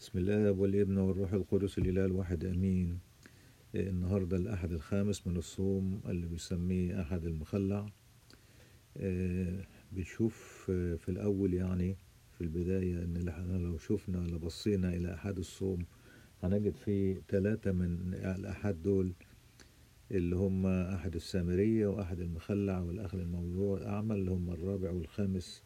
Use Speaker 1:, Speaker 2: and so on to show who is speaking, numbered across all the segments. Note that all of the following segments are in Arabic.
Speaker 1: بسم الله والابن والروح القدس الإله الواحد أمين. النهاردة الأحد الخامس من الصوم اللي بيسميه أحد المخلع. بنشوف في الأول يعني في البداية إن احنا لو شفنا لبصينا إلى أحد الصوم هنجد فيه 3 من الأحد دول اللي هم أحد السامرية وأحد المخلع والأخ الموضوع أعمى اللي هم الرابع والخامس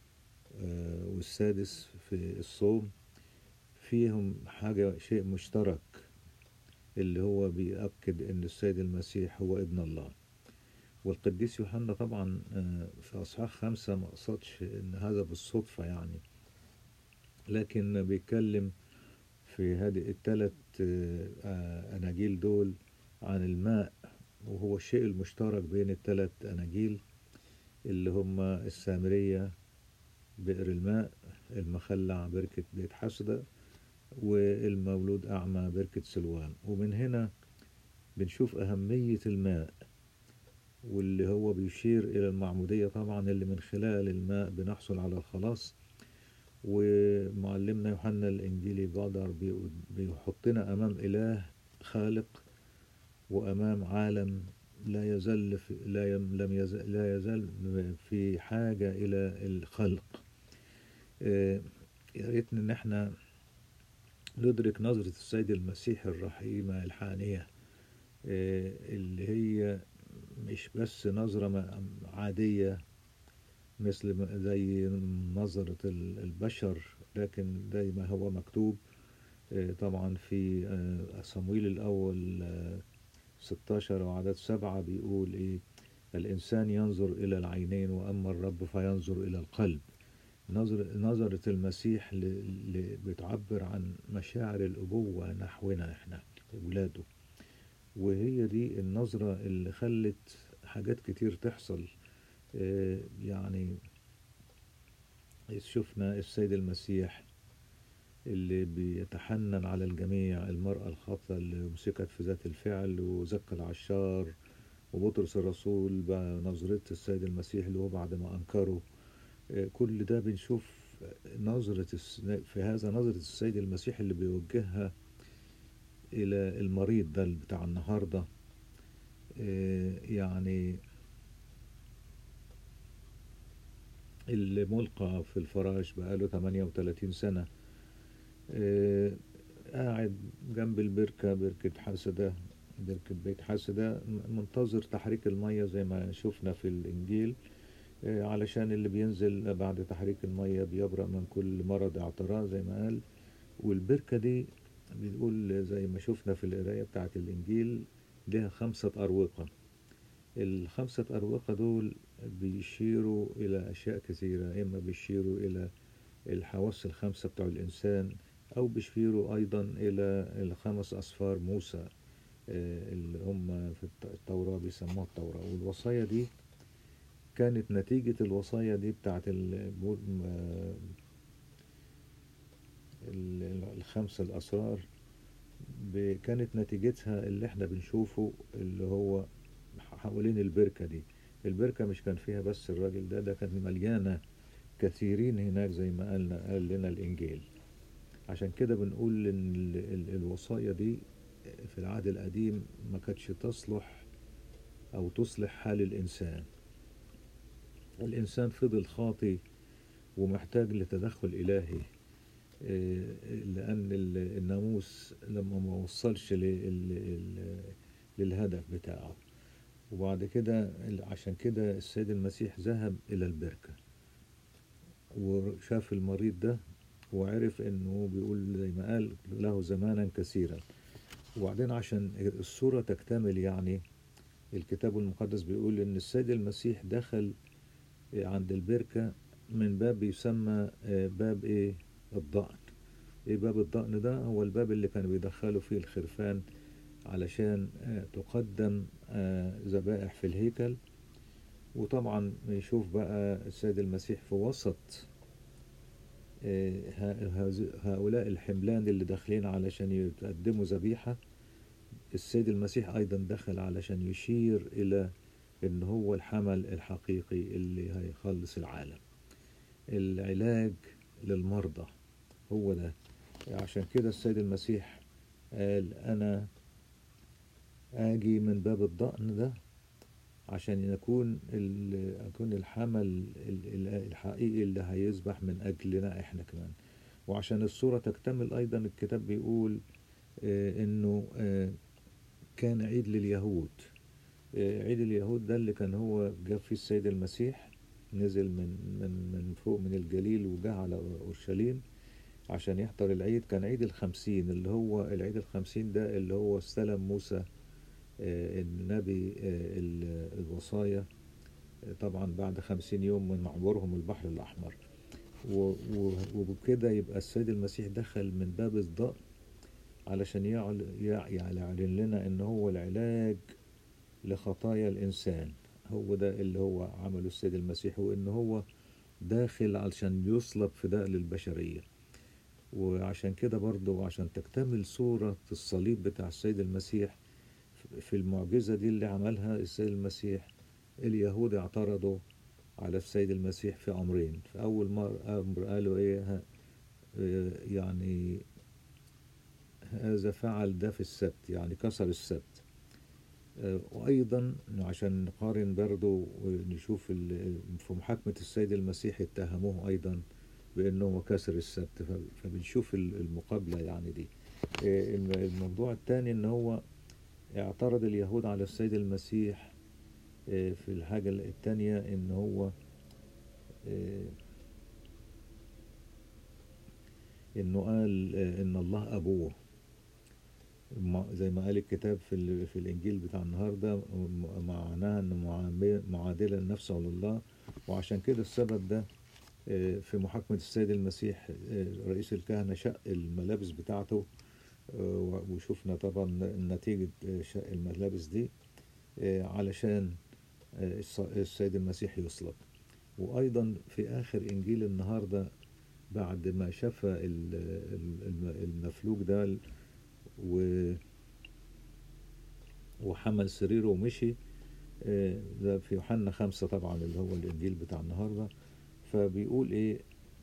Speaker 1: والسادس في الصوم. فيهم شيء مشترك اللي هو بيأكد أن السيد المسيح هو ابن الله. والقديس يوحنا طبعا في أصحاح 5 ما قصدش أن هذا بالصدفة يعني، لكن بيتكلم في هذه الثلاث أناجيل دول عن الماء، وهو الشيء المشترك بين الثلاث أناجيل اللي هم السامرية بئر الماء، المخلع بركة بيت حسدة، والمولود أعمى بركة سلوان. ومن هنا بنشوف أهمية الماء، واللي هو بيشير إلى المعمودية طبعا اللي من خلال الماء بنحصل على الخلاص. ومعلمنا يوحنا الإنجيلي بقدر بيحطنا أمام إله خالق وأمام عالم لا يزال في لا يزال في حاجة إلى الخلق. يا ريتنا إن احنا ندرك نظرة السيد المسيح الرحيمة الحانية، اللي هي مش بس نظرة عادية مثل زي نظرة البشر، لكن زي ما هو مكتوب طبعا في صمويل الأول 16 وعدد 7 بيقول إيه: الإنسان ينظر إلى العينين وأما الرب فينظر إلى القلب. نظرة المسيح اللي بتعبر عن مشاعر الأبوة نحونا إحنا أولاده، وهي دي النظرة اللي خلت حاجات كتير تحصل. يعني شفنا السيد المسيح اللي بيتحنن على الجميع، المرأة الخاطئة اللي مسكت في ذات الفعل، وزكى العشار، وبطرس الرسول بنظرة السيد المسيح اللي هو بعد ما أنكره. كل ده بنشوف في هذا نظرة السيد المسيح اللي بيوجهها إلى المريض ده بتاع النهاردة. يعني اللي ملقى في الفراش بقاله 38 سنة، قاعد جنب البركة، بركة حسدة، بركة بيت حسدة، منتظر تحريك المية زي ما شفنا في الإنجيل، علشان اللي بينزل بعد تحريك المية بيبرأ من كل مرض اعتراض زي ما قال. والبركة دي بيقول زي ما شفنا في القراية بتاعة الإنجيل لها 5 أروقة. ال5 أروقة دول بيشيروا إلى أشياء كثيرة، إما بيشيروا إلى الحواس ال5 بتوع الإنسان، أو بيشيروا أيضا إلى ال5 أسفار موسى اللي هم في التوراة بيسموها التوراة. والوصايا دي كانت نتيجة الوصايا دي بتاعة ال5 الأسرار، كانت نتيجتها اللي احنا بنشوفه اللي هو حوالين البركة دي. البركة مش كان فيها بس الراجل ده كانت مليانة كثيرين هناك زي ما قال لنا الإنجيل. عشان كده بنقول إن الوصايا دي في العهد القديم ما كانتش تصلح أو تصلح حال الإنسان. الإنسان فضل خاطي ومحتاج لتدخل إلهي، لأن الناموس لما ما وصلش للهدف بتاعه. وبعد كده عشان كده السيد المسيح ذهب إلى البركة وشاف المريض ده، وعرف انه بيقول زي ما قال له زمانا كثيرا. وبعدين عشان الصورة تكتمل يعني الكتاب المقدس بيقول ان السيد المسيح دخل عند البركة من باب يسمى باب ايه؟ الضأن. ايه باب الضأن ده؟ هو الباب اللي كانوا بيدخلوا فيه الخرفان علشان تقدم ذبائح في الهيكل. وطبعا يشوف بقى السيد المسيح في وسط هؤلاء الحملان اللي داخلين علشان يقدموا ذبيحة. السيد المسيح أيضا دخل علشان يشير إلى إن هو الحمل الحقيقي اللي هيخلص العالم. العلاج للمرضى هو ده. عشان كده السيد المسيح قال أنا آجي من باب الضأن ده عشان أكون الحمل الحقيقي اللي هيذبح من أجلنا إحنا كمان. وعشان الصورة تكتمل أيضا الكتاب بيقول إنه كان عيد لليهود. عيد اليهود ده اللي كان هو جاب فيه السيد المسيح، نزل من فوق من الجليل وجه على أورشليم عشان يحضر العيد. كان عيد الخمسين، اللي هو العيد الخمسين ده اللي هو استلم موسى النبي الوصايا، طبعا بعد 50 يوم من عبورهم البحر الأحمر. وبكده يبقى السيد المسيح دخل من باب الضأن علشان يعلن لنا ان هو العلاج لخطايا الإنسان. هو ده اللي هو عمله السيد المسيح، وإن هو داخل علشان يصلب فداء للبشرية. وعشان كده برضه عشان تكتمل صورة الصليب بتاع السيد المسيح في المعجزة دي اللي عملها السيد المسيح، اليهود اعترضوا على السيد المسيح في أمرين. في أول أمر قالوا إيه يعني هذا فعل ده في السبت، يعني كسر السبت. وأيضا عشان نقارن برضو ونشوف في محاكمة السيد المسيح اتهموه أيضا بأنه كسر السبت، فبنشوف المقابلة يعني دي. الموضوع الثاني إن هو اعترض اليهود على السيد المسيح في الحاجة الثانية، إن هو إنه قال إن الله أبوه، زي ما قال الكتاب في الإنجيل بتاع النهاردة، معناها أنه معادلا نفسه لله. وعشان كده السبب ده في محاكمة السيد المسيح رئيس الكهنة شق الملابس بتاعته، وشوفنا طبعا نتيجة شق الملابس دي علشان السيد المسيح يصلب. وأيضا في آخر إنجيل النهاردة بعد ما شفى المفلوج ده وحمل سريره ومشي، ده في يوحنا 5 طبعا اللي هو الإنجيل بتاع النهاردة. فبيقول إيه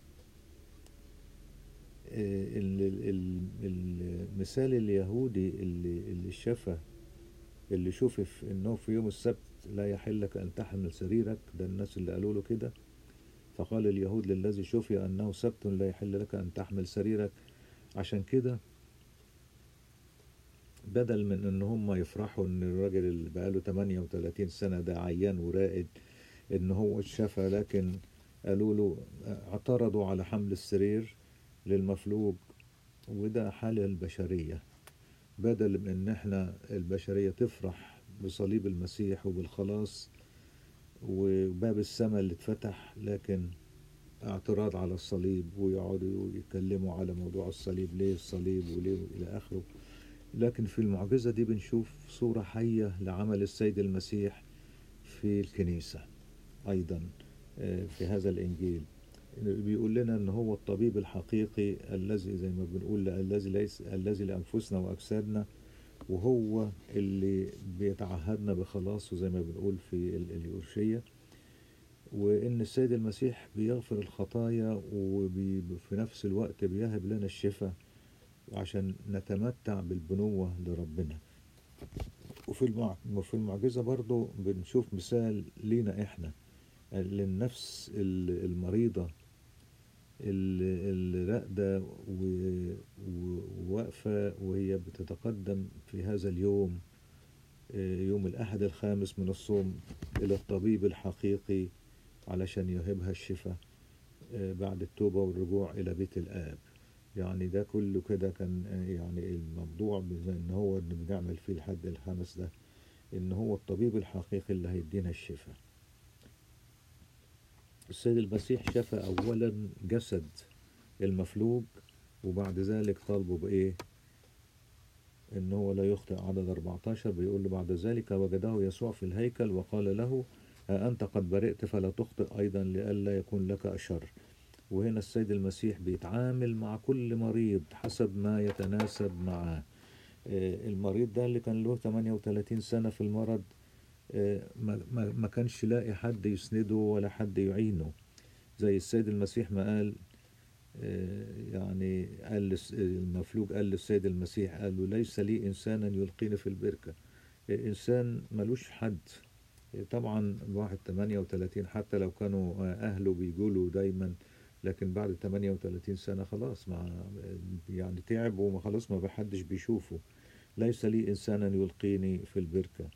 Speaker 1: المثال اليهودي اللي شفى، اللي شوف إنه في يوم السبت لا يحل لك أن تحمل سريرك، ده الناس اللي قالوا له كده. فقال اليهود للذي شفي أنه سبت لا يحل لك أن تحمل سريرك. عشان كده بدل من ان هم يفرحوا ان الراجل اللي بقاله 38 سنة ده عيان ورائد ان هو اتشفى، لكن قالوا له اعترضوا على حمل السرير للمفلوج. وده حال البشرية، بدل من ان احنا البشرية تفرح بصليب المسيح وبالخلاص وباب السماء اللي اتفتح، لكن اعتراض على الصليب، ويقعدوا يتكلموا على موضوع الصليب، ليه الصليب وليه إلى آخره. لكن في المعجزة دي بنشوف صورة حية لعمل السيد المسيح في الكنيسة أيضا. في هذا الإنجيل بيقول لنا أن هو الطبيب الحقيقي الذي زي ما بنقول الذي لأنفسنا وأجسادنا، وهو اللي بيتعهدنا بخلاصه زي ما بنقول في اليورشية. وإن السيد المسيح بيغفر الخطايا وفي نفس الوقت بيهب لنا الشفاء عشان نتمتع بالبنوة لربنا. وفي المعجزة برضو بنشوف مثال لينا إحنا، للنفس المريضة اللي راقدة وواقفة وهي بتتقدم في هذا اليوم، يوم الأحد الخامس من الصوم، إلى الطبيب الحقيقي علشان يهبها الشفاء بعد التوبة والرجوع إلى بيت الآب. يعني ده كله كده كان يعني الموضوع ان هو بنعمل فيه الحد الخامس ده، ان هو الطبيب الحقيقي اللي هيدينا الشفاء. السيد المسيح شفى اولا جسد المفلوج، وبعد ذلك طالبه بايه؟ ان هو لا يخطئ. عدد 14 بيقول له بعد ذلك وجده يسوع في الهيكل وقال له ها أنت قد برئت فلا تخطئ أيضا لئلا يكون لك أشر. وهنا السيد المسيح بيتعامل مع كل مريض حسب ما يتناسب معاه. المريض ده اللي كان له 38 سنة في المرض، ما كانش لاقي حد يسنده ولا حد يعينه، زي السيد المسيح ما قال يعني قال المفلوج قال للسيد المسيح، قال له ليس لي إنسانا يلقيني في البركة. إنسان ملوش حد. طبعا الواحد 38 حتى لو كانوا أهله بيقولوا دايما، لكن بعد 38 سنة خلاص ما يعني تعب وما خلاص ما بحدش بيشوفه. ليس لي إنسانا يلقيني في البركة.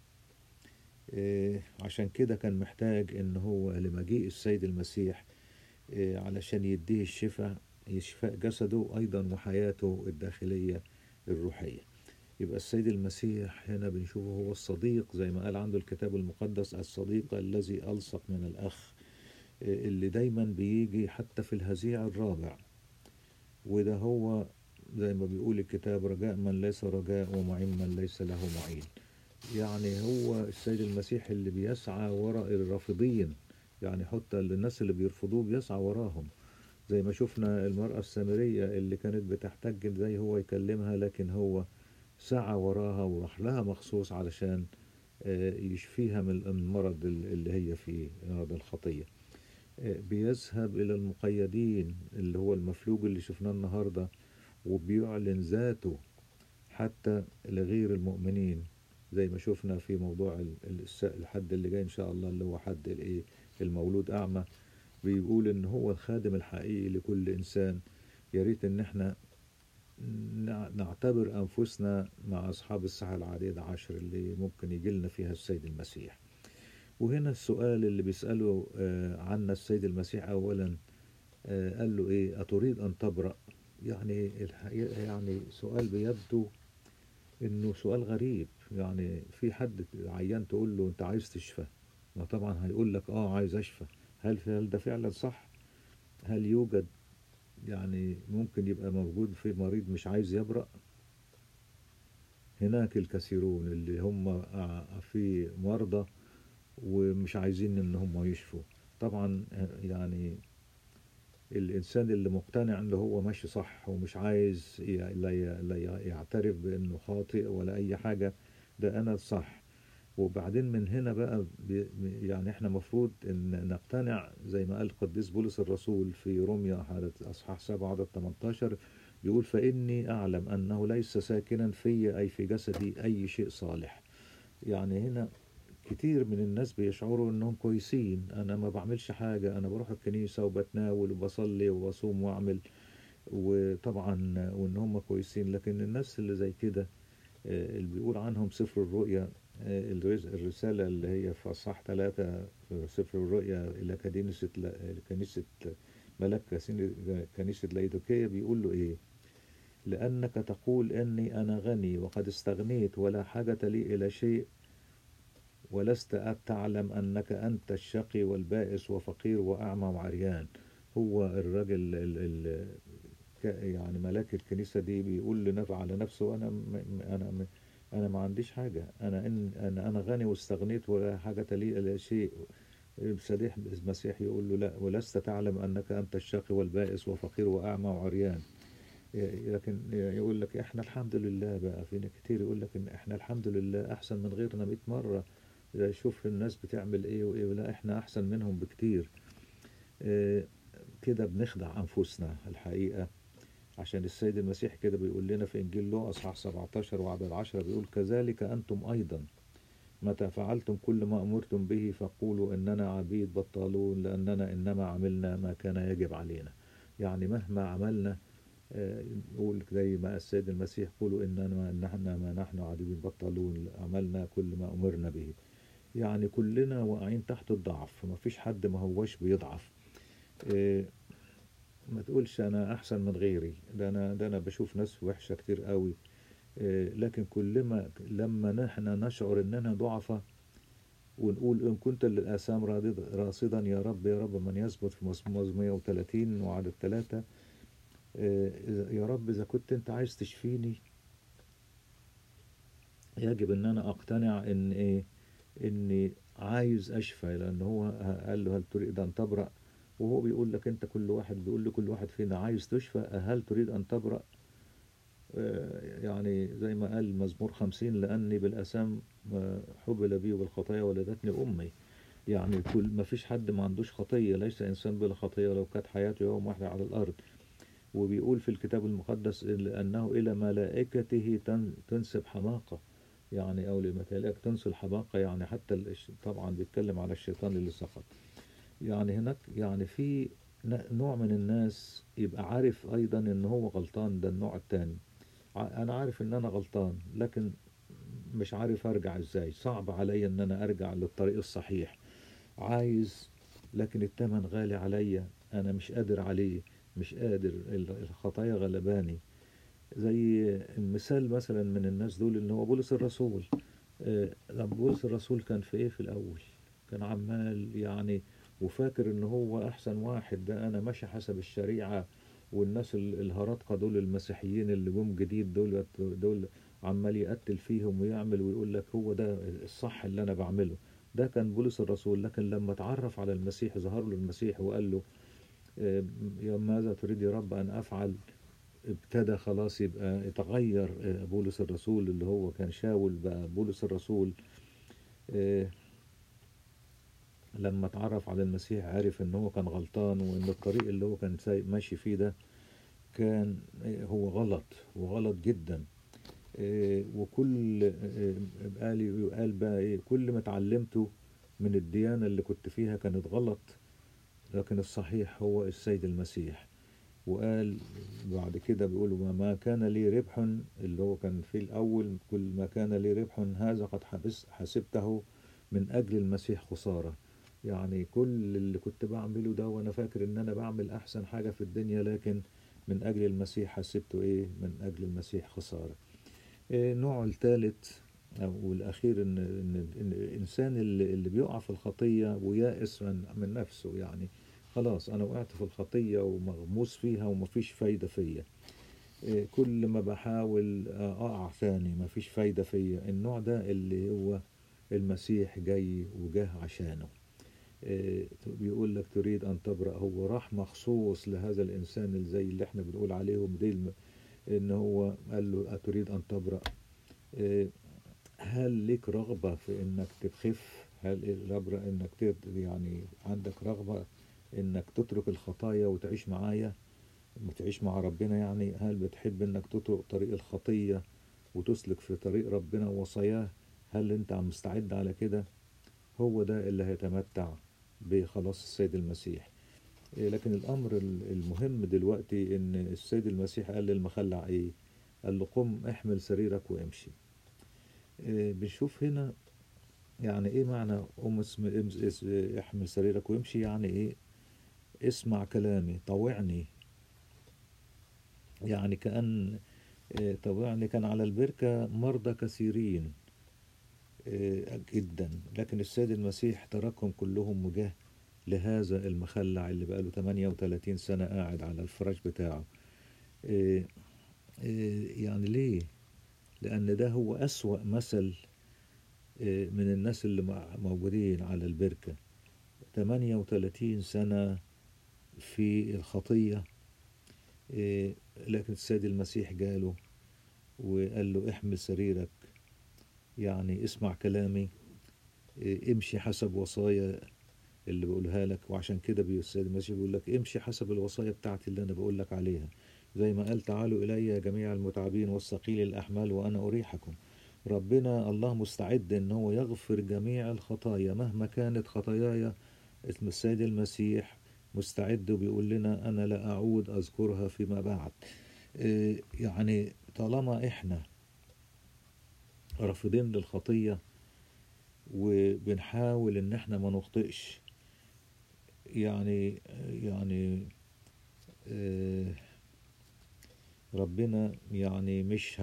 Speaker 1: عشان كده كان محتاج إن هو لمجيء السيد المسيح علشان يديه الشفاء، شفاء جسده أيضا وحياته الداخلية الروحية. يبقى السيد المسيح هنا بنشوفه هو الصديق، زي ما قال عنده الكتاب المقدس: الصديق الذي ألصق من الأخ، اللي دايما بيجي حتى في الهزيع الرابع. وده هو زي ما بيقول الكتاب: رجاء من ليس رجاء ومعين من ليس له معين. يعني هو السيد المسيح اللي بيسعى وراء الرافضين، يعني حتى الناس اللي بيرفضوه بيسعى وراهم. زي ما شفنا المرأة السامرية اللي كانت بتحتج زي هو يكلمها، لكن هو سعى وراها وراح لها مخصوص علشان يشفيها من المرض اللي هي فيه، مرض الخطية. بيذهب إلى المقيدين اللي هو المفلوج اللي شفناه النهاردة، وبيعلن ذاته حتى لغير المؤمنين، زي ما شفنا في موضوع الحد اللي جاي إن شاء الله، اللي هو حد المولود أعمى. بيقول إن هو الخادم الحقيقي لكل إنسان. يا ريت إن إحنا نعتبر أنفسنا مع أصحاب الساعة العديدة عشر اللي ممكن يجي لنا فيها السيد المسيح. وهنا السؤال اللي بيسأله عنا السيد المسيح أولا، قال له إيه: أتريد أن تبرأ؟ يعني الحقيقة يعني سؤال بيبدو إنه سؤال غريب. يعني في حد عيان تقول له أنت عايز تشفى، ما طبعا هيقول لك عايز أشفى. هل ده فعلا صح؟ هل يوجد يعني ممكن يبقى موجود في مريض مش عايز يبرأ؟ هناك الكثيرون اللي هم في مرضى ومش عايزين ان هم يشفوا. طبعا يعني الانسان اللي مقتنع ان هو ماشي صح ومش عايز لا يعترف بانه خاطئ ولا اي حاجة، ده انا الصح. وبعدين من هنا بقى يعني احنا مفروض ان نقتنع زي ما قال القديس بولس الرسول في روميا اصحاح 7 عدد 18، بيقول: فإني أعلم أنه ليس ساكنا في أي في جسدي أي شيء صالح. يعني هنا كتير من الناس بيشعروا انهم كويسين: انا ما بعملش حاجة، انا بروح الكنيسة وبتناول وبصلي وبصوم واعمل، وطبعا وان هم كويسين. لكن الناس اللي زي كده اللي بيقول عنهم سفر الرؤيا، الرسالة اللي هي في أصحاح 3 في سفر الرؤيا إلى كنيسة ملاك كنيسة لاوديكية، بيقول له إيه: لأنك تقول إني أنا غني وقد استغنيت ولا حاجة لي إلى شيء، ولست تعلم أنك أنت الشقي والبائس وفقير وأعمى وعريان. هو الراجل يعني ملاك الكنيسة دي بيقول على نفسه: أنا ما عنديش حاجة، أنا غني واستغنيت ولا حاجة لي إلى شيء. صديق المسيح يقول له: لا، ولست تعلم أنك أنت الشقي والبائس وفقير وأعمى وعريان. لكن يقول لك إحنا الحمد لله. بقى فينا كتير يقول لك إن إحنا الحمد لله أحسن من غيرنا 100 مرة. شوف الناس بتعمل إيه وإيه، ولا إحنا أحسن منهم بكتير. كده بنخدع أنفسنا الحقيقة. عشان السيد المسيح كده بيقول لنا في إنجيل لوقا أصحاح 17 وعدد 10، بيقول: كذلك أنتم أيضا متى فعلتم كل ما أمرتم به فقولوا إننا عبيد بطالون، لأننا إنما عملنا ما كان يجب علينا. يعني مهما عملنا نقول زي ما السيد المسيح: قولوا إننا ما نحن عبيد بطالون، عملنا كل ما أمرنا به. يعني كلنا واقعين تحت الضعف، ما فيش حد ما هوش بيضعف. ما تقولش انا احسن من غيري، ده انا بشوف ناس وحشة كتير قوي. لكن لما نحن نشعر اننا ضعفة ونقول: ان كنت للآثام راصدا يا رب يا رب، من يثبت في مزمور 130 وعدد 3. يا رب اذا كنت انت عايز تشفيني، يجب ان انا اقتنع ان ايه، اني عايز اشفى. لان هو قال له: هل تريد ان تبرأ؟ وهو بيقول لك انت، كل واحد بيقول لكل واحد فينا: عايز تشفى؟ هل تريد ان تبرأ؟ يعني زي ما قال مزمور 50: لاني بالاثام حبل بي وبالخطايا ولدتني امي. يعني ما فيش حد ما عندوش خطية، ليس انسان بلا خطية لو كانت حياته يوم واحدة على الارض. وبيقول في الكتاب المقدس أنه إلى ملائكته تنسب حماقة، يعني أو لملائكة تنسب حماقة، يعني حتى طبعا بيتكلم على الشيطان اللي سقط. يعني هناك يعني في نوع من الناس يبقى عارف أيضا إن هو غلطان، ده النوع التاني. أنا عارف إن أنا غلطان لكن مش عارف أرجع إزاي، صعب عليا إن أنا أرجع للطريق الصحيح، عايز لكن التمن غالي عليا، أنا مش قادر عليه، مش قادر، الخطايا غلباني. زي المثال مثلا من الناس دول اللي هو بولس الرسول. بولس الرسول كان في ايه في الاول؟ كان عمال يعني وفاكر ان هو احسن واحد، ده انا ماشي حسب الشريعة، والناس الهرطقة دول المسيحيين اللي جم جديد دول عمال يقتل فيهم ويعمل ويقول لك هو ده الصح اللي انا بعمله. ده كان بولس الرسول. لكن لما اتعرف على المسيح، ظهر له المسيح وقال له يا ماذا تريد يا رب ان افعل، ابتدى خلاص يبقى اتغير. بولس الرسول اللي هو كان شاول بقى بولس الرسول. آه، لما اتعرف على المسيح عرف ان هو كان غلطان، وان الطريق اللي هو كان ماشي فيه ده كان هو غلط وغلط جدا. وكل قال بقى ايه، كل ما اتعلمته من الديانة اللي كنت فيها كانت غلط، لكن الصحيح هو السيد المسيح. وقال بعد كده بيقولوا ما كان لي ربح، اللي هو كان في الأول كل ما كان لي ربح هذا قد حسبته من أجل المسيح خسارة. يعني كل اللي كنت بعمله ده وأنا فاكر إن أنا بعمل أحسن حاجة في الدنيا، لكن من أجل المسيح حسبته إيه، من أجل المسيح خسارة. النوع الثالث أو الأخير إن الإنسان اللي بيقع في الخطية ويائس من نفسه، يعني خلاص أنا وقعت في الخطية ومغموس فيها ومفيش فايدة فيا، كل ما بحاول أقع ثاني مفيش فايدة فيا. النوع ده اللي هو المسيح جاي وجاه عشانه. بيقول لك تريد أن تبرأ، هو راح مخصوص لهذا الإنسان اللي زي اللي احنا بنقول عليهم دي إن هو قال له أتريد أن تبرأ. هل ليك رغبة في انك تخف؟ هل رغبة انك يعني عندك رغبة انك تترك الخطايا وتعيش معايا وتعيش مع ربنا؟ يعني هل بتحب انك تترك طريق الخطية وتسلك في طريق ربنا ووصاياه؟ هل انت مستعد على كده؟ هو ده اللي هيتمتع بخلاص السيد المسيح. لكن الامر المهم دلوقتي ان السيد المسيح قال للمخلع ايه؟ قال له قم احمل سريرك وامشي. بنشوف هنا يعني ايه معنى احمل سريرك وامشي، يعني ايه؟ اسمع كلامي، طوعني. يعني كأن طوعني. كان على البركة مرضى كثيرين جدا، لكن السيد المسيح تركهم كلهم وجاه لهذا المخلع اللي بقاله 38 سنة قاعد على الفراش بتاعه. آه، يعني ليه؟ لأن ده هو أسوأ مثل من الناس اللي موجودين على البركة. 38 سنة في الخطية، لكن السيد المسيح جاله وقال له احمل سريرك، يعني اسمع كلامي، امشي حسب وصايا اللي بقولها لك. وعشان كده السيد المسيح بيقول لك امشي حسب الوصايا بتاعتي اللي انا بقول لك عليها، زي ما قال تعالوا الي جميع المتعبين والثقيل الاحمال وانا اريحكم. ربنا الله مستعد ان هو يغفر جميع الخطايا مهما كانت خطاياي. السيد المسيح مستعد وبيقول لنا أنا لا أعود أذكرها فيما بعد. يعني طالما إحنا رافضين للخطية وبنحاول إن إحنا ما نخطئش، يعني آه، ربنا يعني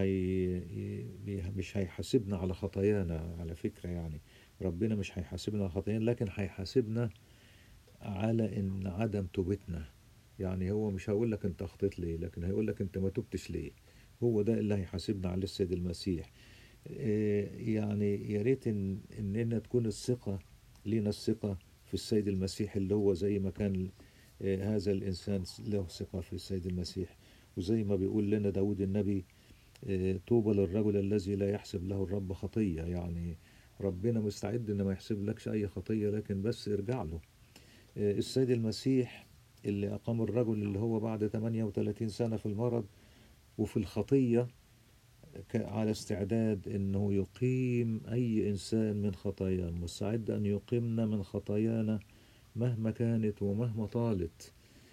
Speaker 1: مش هيحاسبنا على خطايانا على فكرة. يعني ربنا مش هيحاسبنا على خطايانا، لكن هيحاسبنا على ان عدم توبتنا. يعني هو مش هيقول لك انت اخطيت ليه، لكن هيقول لك انت ما تبتش ليه. هو ده اللي هيحاسبنا على السيد المسيح. يعني يا ريت اننا تكون الثقة لينا، الثقة في السيد المسيح اللي هو زي ما كان هذا الانسان له ثقة في السيد المسيح. وزي ما بيقول لنا داود النبي طوبى للرجل الذي لا يحسب له الرب خطية. يعني ربنا مستعد ان ما يحسب لكش اي خطية، لكن بس ارجع له. السيد المسيح اللي أقام الرجل اللي هو بعد 38 سنة في المرض وفي الخطية على استعداد أنه يقيم أي إنسان من خطاياه، مستعد أن يقيمنا من خطايانا مهما كانت ومهما طالت.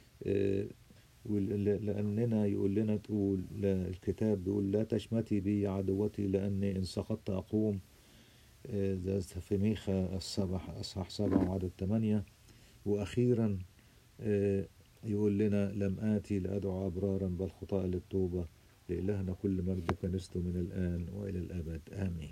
Speaker 1: لأننا يقول لنا تقول الكتاب بيقول لا تشمتي بي عدوتي لأني إن سقطت أقوم. ده في ميخا أصحاح 7 وعدد 8. وأخيرا يقول لنا لم آتي لأدعو أبرارا بل خطاء للتوبة. لإلهنا كل مجد كنيسته من الآن وإلى الأبد آمين.